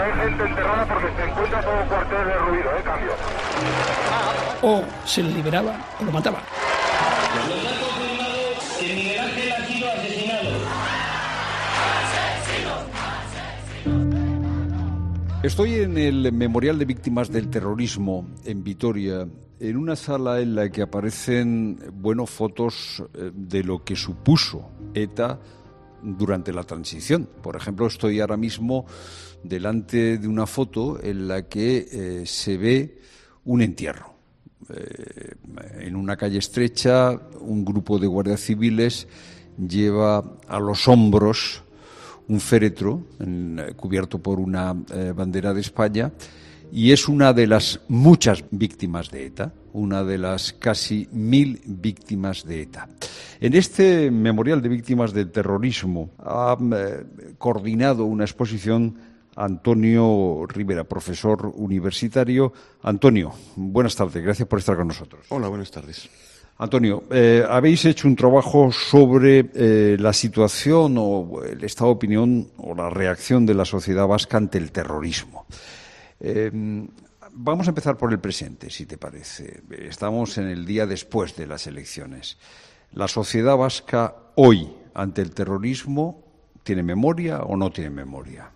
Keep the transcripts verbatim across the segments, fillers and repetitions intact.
hay gente enterrada porque se encuentra todo un cuartel derruido, ¿eh? Cambio. O se le liberaba o lo mataban. Nos han confirmado que Miguel Ángel ha sido asesinado. Estoy en el Memorial de Víctimas del Terrorismo en Vitoria, en una sala en la que aparecen, bueno, fotos de lo que supuso ETA durante la transición. Por ejemplo, estoy ahora mismo delante de una foto en la que eh, se ve un entierro. Eh, en una calle estrecha, un grupo de guardias civiles lleva a los hombros un féretro en, eh, cubierto por una eh, bandera de España, y es una de las muchas víctimas de ETA, una de las casi mil víctimas de ETA. En este Memorial de Víctimas del Terrorismo ha eh, coordinado una exposición Antonio Rivera, profesor universitario. Antonio, buenas tardes, gracias por estar con nosotros. Hola, buenas tardes. Antonio, eh, habéis hecho un trabajo sobre eh, la situación o el estado de opinión o la reacción de la sociedad vasca ante el terrorismo. Eh, vamos a empezar por el presente, si te parece. Estamos en el día después de las elecciones. ¿La sociedad vasca hoy ante el terrorismo tiene memoria o no tiene memoria?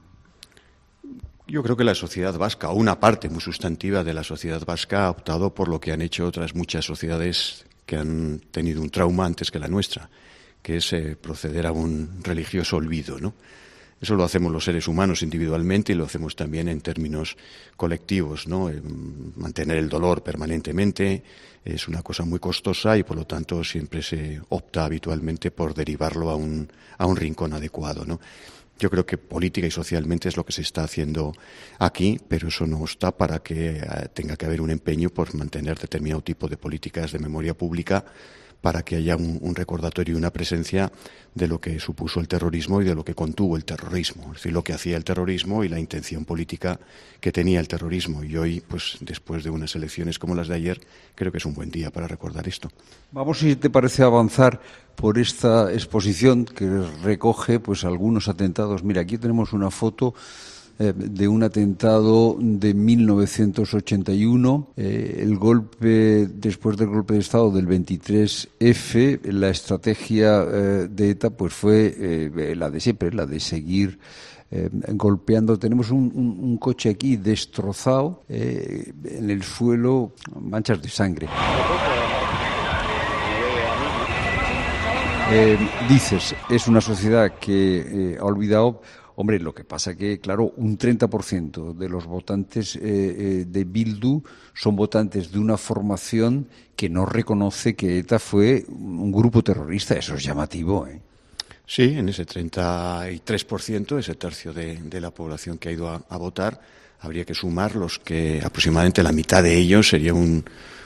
Yo creo que la sociedad vasca, o una parte muy sustantiva de la sociedad vasca, ha optado por lo que han hecho otras muchas sociedades que han tenido un trauma antes que la nuestra, que es eh, proceder a un religioso olvido, ¿no? Eso lo hacemos los seres humanos individualmente y lo hacemos también en términos colectivos, ¿no? Eh, mantener el dolor permanentemente es una cosa muy costosa y, por lo tanto, siempre se opta habitualmente por derivarlo a un, a un rincón adecuado, ¿no? Yo creo que política y socialmente es lo que se está haciendo aquí, pero eso no está para que eh, tenga que haber un empeño por mantener determinado tipo de políticas de memoria pública para que haya un, un recordatorio y una presencia de lo que supuso el terrorismo y de lo que contuvo el terrorismo, es decir, lo que hacía el terrorismo y la intención política que tenía el terrorismo. Y hoy, pues después de unas elecciones como las de ayer, creo que es un buen día para recordar esto. Vamos, si te parece, avanzar por esta exposición que recoge pues algunos atentados. Mira, aquí tenemos una foto eh, de un atentado de mil novecientos ochenta y uno, eh, el golpe, después del golpe de Estado del veintitrés efe, la estrategia eh, de ETA pues fue eh, la de siempre, la de seguir Eh, golpeando. Tenemos un, un, un coche aquí destrozado, eh, en el suelo, manchas de sangre. Eh, dices, es una sociedad que eh, ha olvidado. Hombre, lo que pasa que, claro, un treinta por ciento de los votantes eh, eh, de Bildu son votantes de una formación que no reconoce que ETA fue un grupo terrorista. Eso es llamativo, ¿eh? Sí, en ese treinta y tres por ciento, ese tercio de, de la población que ha ido a, a votar, habría que sumar los que aproximadamente la mitad de ellos sería un,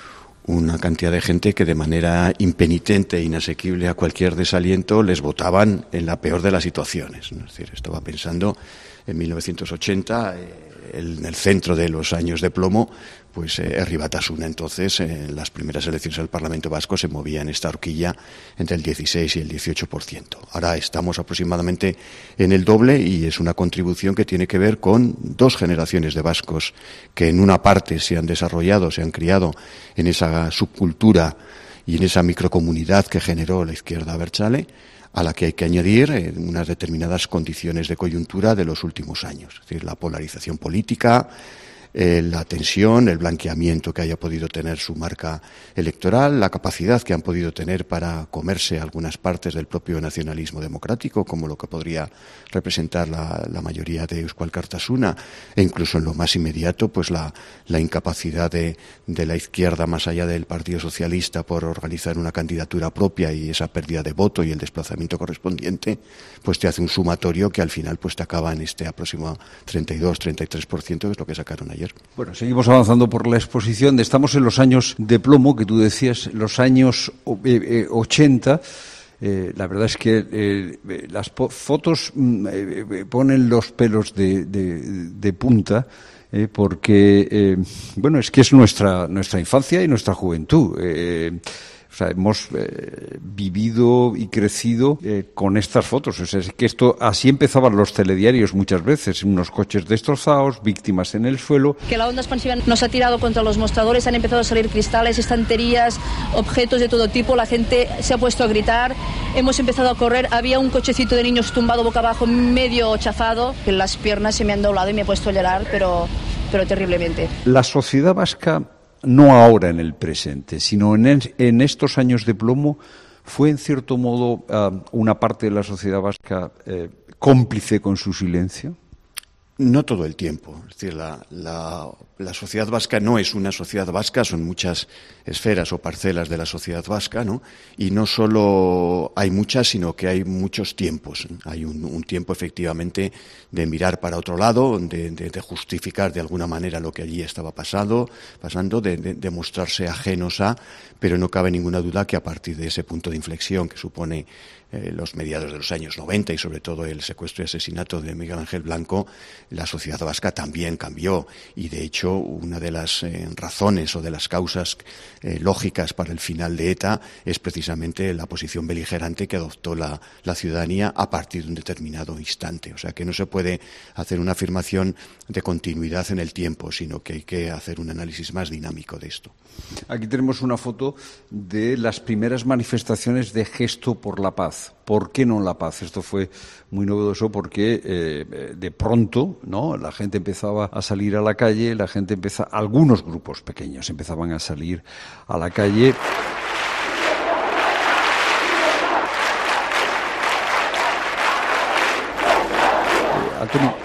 una cantidad de gente que de manera impenitente e inasequible a cualquier desaliento les votaban en la peor de las situaciones, ¿no? Es decir, estaba pensando en mil novecientos ochenta, eh, en el centro de los años de plomo, pues eh, Herri Batasuna entonces en las primeras elecciones al Parlamento Vasco se movía en esta horquilla entre el dieciséis y el dieciocho por ciento. Ahora estamos aproximadamente en el doble y es una contribución que tiene que ver con dos generaciones de vascos que en una parte se han desarrollado, se han criado en esa subcultura y en esa microcomunidad que generó la izquierda abertzale, a la que hay que añadir eh, unas determinadas condiciones de coyuntura de los últimos años, es decir, la polarización política, eh, la tensión, el blanqueamiento que haya podido tener su marca electoral, la capacidad que han podido tener para comerse algunas partes del propio nacionalismo democrático, como lo que podría representar la, la mayoría de Eusko Alkartasuna, e incluso en lo más inmediato, pues la, la incapacidad de, de la izquierda, más allá del Partido Socialista, por organizar una candidatura propia, y esa pérdida de voto y el desplazamiento correspondiente, pues te hace un sumatorio que al final pues te acaba en este aproximado treinta y dos, treinta y tres por ciento, que es lo que sacaron ayer. Bueno, seguimos avanzando por la exposición. Estamos en los años de plomo, que tú decías, los años eh, ochenta. Eh, la verdad es que eh, las po- fotos eh, ponen los pelos de, de, de punta, eh, porque, eh, bueno, es que es nuestra, nuestra infancia y nuestra juventud. Eh, O sea, hemos eh, vivido y crecido eh, con estas fotos. O sea, es que esto, así empezaban los telediarios muchas veces, unos coches destrozados, víctimas en el suelo. Que la onda expansiva nos ha tirado contra los mostradores, han empezado a salir cristales, estanterías, objetos de todo tipo, la gente se ha puesto a gritar, hemos empezado a correr, había un cochecito de niños tumbado boca abajo, medio chafado, que las piernas se me han doblado y me he puesto a llorar, pero, pero terriblemente. La sociedad vasca, no ahora en el presente, sino en, en estos años de plomo, fue en cierto modo uh, una parte de la sociedad vasca eh, cómplice con su silencio. No todo el tiempo. Es decir, la, la, la sociedad vasca no es una sociedad vasca, son muchas esferas o parcelas de la sociedad vasca, ¿no? Y no solo hay muchas, sino que hay muchos tiempos. Hay un, un tiempo, efectivamente, de mirar para otro lado, de, de, de justificar de alguna manera lo que allí estaba pasando, pasando, de, de, de mostrarse ajenos a, pero no cabe ninguna duda que a partir de ese punto de inflexión que supone eh, los mediados de los años noventa y sobre todo el secuestro y asesinato de Miguel Ángel Blanco, la sociedad vasca también cambió y de hecho una de las eh, razones o de las causas eh, lógicas para el final de ETA es precisamente la posición beligerante que adoptó la, la ciudadanía a partir de un determinado instante. O sea que no se puede hacer una afirmación de continuidad en el tiempo, sino que hay que hacer un análisis más dinámico de esto. Aquí tenemos una foto de las primeras manifestaciones de Gesto por la Paz. ¿Por qué no la paz? Esto fue muy novedoso porque eh, de pronto, ¿no?, la gente empezaba a salir a la calle, la gente empezaba, algunos grupos pequeños empezaban a salir a la calle. Eh, Antonio,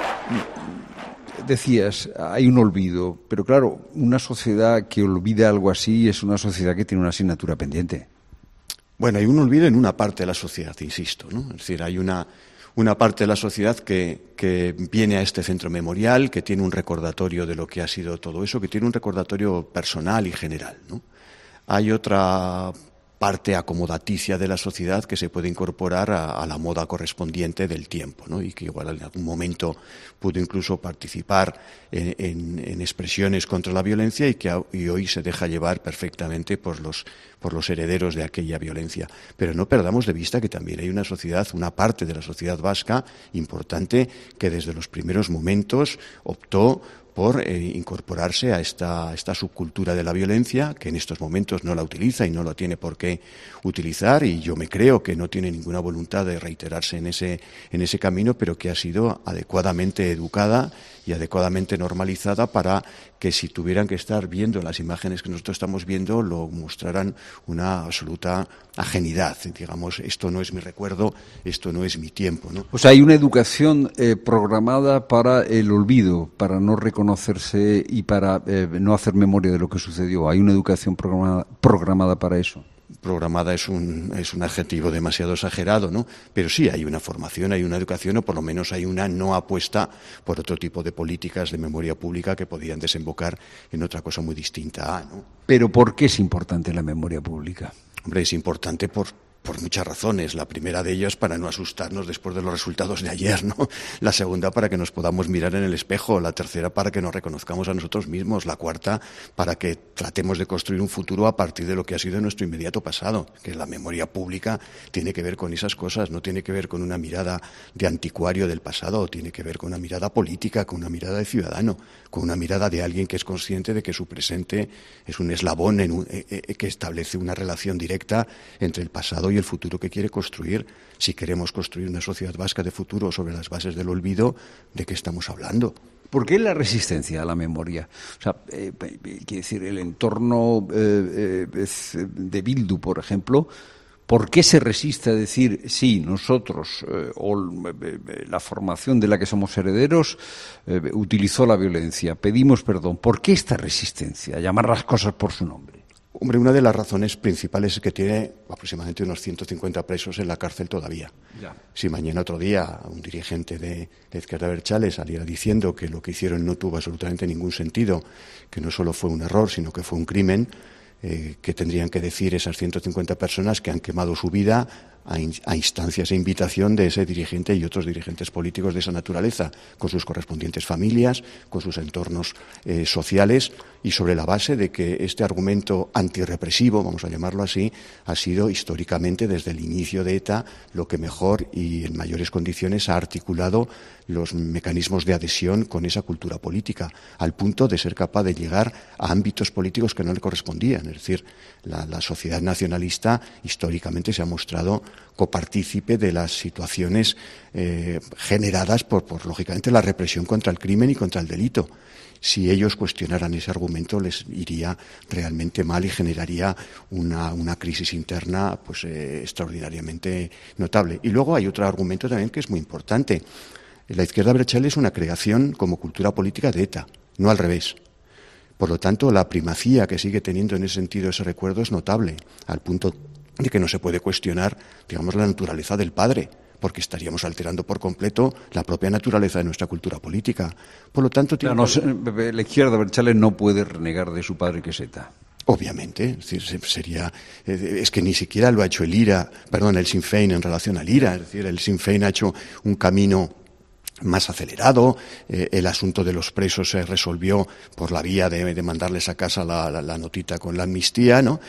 decías, hay un olvido, pero claro, una sociedad que olvida algo así es una sociedad que tiene una asignatura pendiente. Bueno, hay un olvido en una parte de la sociedad, insisto, ¿no? Es decir, hay una, una parte de la sociedad que, que viene a este centro memorial, que tiene un recordatorio de lo que ha sido todo eso, que tiene un recordatorio personal y general, ¿no? Hay otra parte acomodaticia de la sociedad que se puede incorporar a, a la moda correspondiente del tiempo, ¿no? Y que igual en algún momento pudo incluso participar en, en, en expresiones contra la violencia y que y hoy se deja llevar perfectamente por los, por los herederos de aquella violencia. Pero no perdamos de vista que también hay una sociedad, una parte de la sociedad vasca importante que desde los primeros momentos optó por eh, incorporarse a esta, esta subcultura de la violencia, que en estos momentos no la utiliza y no la tiene por qué utilizar, y yo me creo que no tiene ninguna voluntad de reiterarse en ese, en ese camino, pero que ha sido adecuadamente educada y adecuadamente normalizada para que si tuvieran que estar viendo las imágenes que nosotros estamos viendo, lo mostraran una absoluta ajenidad. Digamos, esto no es mi recuerdo, esto no es mi tiempo, ¿no? O sea, hay una educación eh, programada para el olvido, para no reconocerse y para eh, no hacer memoria de lo que sucedió. Hay una educación programada, programada para eso. Programada es un, es un adjetivo demasiado exagerado, ¿no? Pero sí hay una formación, hay una educación, o por lo menos hay una no apuesta por otro tipo de políticas de memoria pública que podían desembocar en otra cosa muy distinta a, ¿no? Pero ¿por qué es importante la memoria pública? Hombre, es importante por... por muchas razones. La primera de ellas para no asustarnos después de los resultados de ayer, ¿no? La segunda para que nos podamos mirar en el espejo. La tercera para que nos reconozcamos a nosotros mismos. La cuarta para que tratemos de construir un futuro a partir de lo que ha sido nuestro inmediato pasado. Que la memoria pública tiene que ver con esas cosas, no tiene que ver con una mirada de anticuario del pasado, tiene que ver con una mirada política, con una mirada de ciudadano, con una mirada de alguien que es consciente de que su presente es un eslabón en un, eh, eh, que establece una relación directa entre el pasado y el futuro que quiere construir. Si queremos construir una sociedad vasca de futuro sobre las bases del olvido, ¿de qué estamos hablando? ¿Por qué la resistencia a la memoria? O sea, eh, quiere decir, el entorno eh, eh, de Bildu, por ejemplo, ¿por qué se resiste a decir, sí, nosotros, eh, o eh, la formación de la que somos herederos, eh, utilizó la violencia, pedimos perdón? ¿Por qué esta resistencia a llamar las cosas por su nombre? Hombre, una de las razones principales es que tiene aproximadamente unos ciento cincuenta presos en la cárcel todavía. Ya. Si mañana otro día un dirigente de, de Izquierda Abertzale saliera diciendo que lo que hicieron no tuvo absolutamente ningún sentido, que no solo fue un error, sino que fue un crimen, eh, qué tendrían que decir esas ciento cincuenta personas que han quemado su vida a, in, a instancias e invitación de ese dirigente y otros dirigentes políticos de esa naturaleza, con sus correspondientes familias, con sus entornos eh, sociales, y sobre la base de que este argumento antirrepresivo, vamos a llamarlo así, ha sido históricamente desde el inicio de ETA lo que mejor y en mayores condiciones ha articulado los mecanismos de adhesión con esa cultura política, al punto de ser capaz de llegar a ámbitos políticos que no le correspondían. Es decir, la, la sociedad nacionalista históricamente se ha mostrado copartícipe de las situaciones eh, generadas por, por, lógicamente, la represión contra el crimen y contra el delito. Si ellos cuestionaran ese argumento, les iría realmente mal y generaría una, una crisis interna pues eh, extraordinariamente notable. Y luego hay otro argumento también que es muy importante. La izquierda abertzale es una creación como cultura política de ETA, no al revés. Por lo tanto, la primacía que sigue teniendo en ese sentido ese recuerdo es notable, al punto de que no se puede cuestionar, digamos, la naturaleza del padre, porque estaríamos alterando por completo la propia naturaleza de nuestra cultura política. Por lo tanto, tiene... no, no, la izquierda abertzale no puede renegar de su padre, que es ETA. Obviamente, es decir, sería, es que ni siquiera lo ha hecho el IRA, perdón, el Sinn Féin en relación al IRA. Es decir, el Sinn Féin ha hecho un camino más acelerado. Eh, el asunto de los presos se resolvió por la vía de, de mandarles a casa la, la, la notita con la amnistía, ¿no?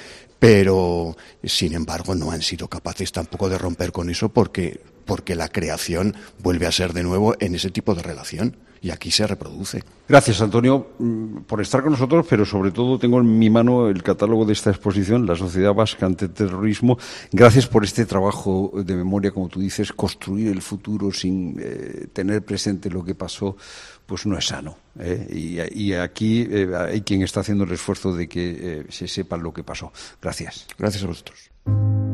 Pero, sin embargo, no han sido capaces tampoco de romper con eso porque, porque la creación vuelve a ser de nuevo en ese tipo de relación. Y aquí se reproduce. Gracias, Antonio, por estar con nosotros, pero sobre todo tengo en mi mano el catálogo de esta exposición, La Sociedad Vasca ante el Terrorismo. Gracias por este trabajo de memoria, como tú dices, construir el futuro sin eh, tener presente lo que pasó, pues no es sano. ¿eh? Y, y aquí eh, hay quien está haciendo el esfuerzo de que eh, se sepa lo que pasó. Gracias. Gracias a vosotros.